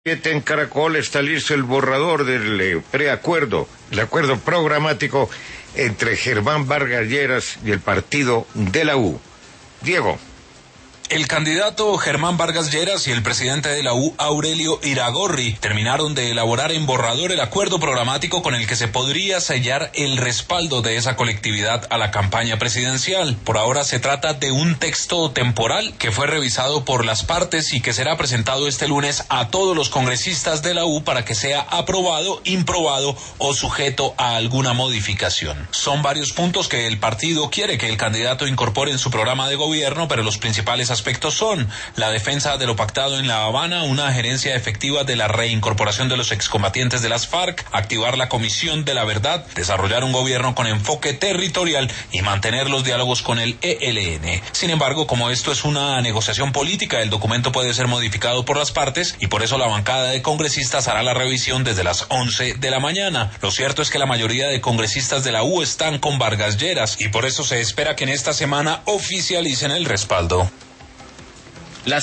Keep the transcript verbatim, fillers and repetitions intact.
En Caracol está listo el borrador del eh, preacuerdo, el acuerdo programático entre Germán Vargas Lleras y el partido de la U. Diego. El candidato Germán Vargas Lleras y el presidente de la U, Aurelio Iragorri, terminaron de elaborar en borrador el acuerdo programático con el que se podría sellar el respaldo de esa colectividad a la campaña presidencial. Por ahora se trata de un texto temporal que fue revisado por las partes y que será presentado este lunes a todos los congresistas de la U para que sea aprobado, improbado o sujeto a alguna modificación. Son varios puntos que el partido quiere que el candidato incorpore en su programa de gobierno, pero los principales aspectos son la defensa de lo pactado en La Habana, una gerencia efectiva de la reincorporación de los excombatientes de las FARC, activar la Comisión de la Verdad, desarrollar un gobierno con enfoque territorial y mantener los diálogos con el E L N. Sin embargo, como esto es una negociación política, el documento puede ser modificado por las partes y por eso la bancada de congresistas hará la revisión desde las once de la mañana. Lo cierto es que la mayoría de congresistas de la U están con Vargas Lleras y por eso se espera que en esta semana oficialicen el respaldo.